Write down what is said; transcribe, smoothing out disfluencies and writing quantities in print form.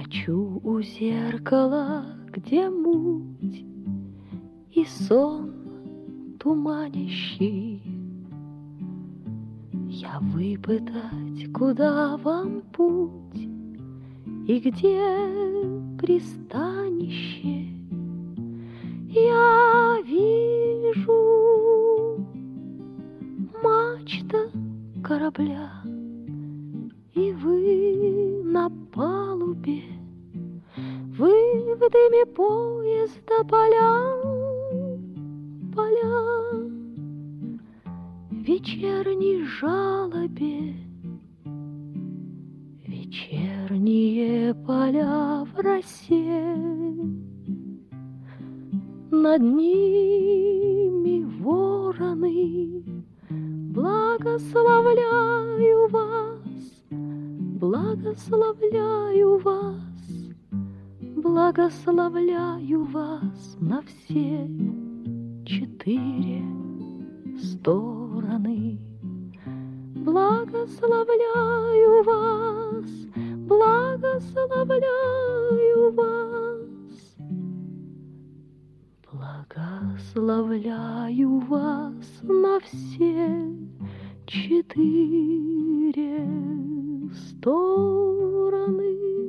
Стою у зеркала, где муть и сон туманящий. Я выпытать, куда вам путь и где пристанище. Я вижу мачта корабля, и вы на палубе. Вы в дыме поезда поля, в вечерней жалобе. Вечерние поля в росе, над ними вороны. Благословляю вас, благословляю вас, благословляю вас на все 4 стороны. Благословляю вас, благословляю вас, благословляю вас на все 4 стороны.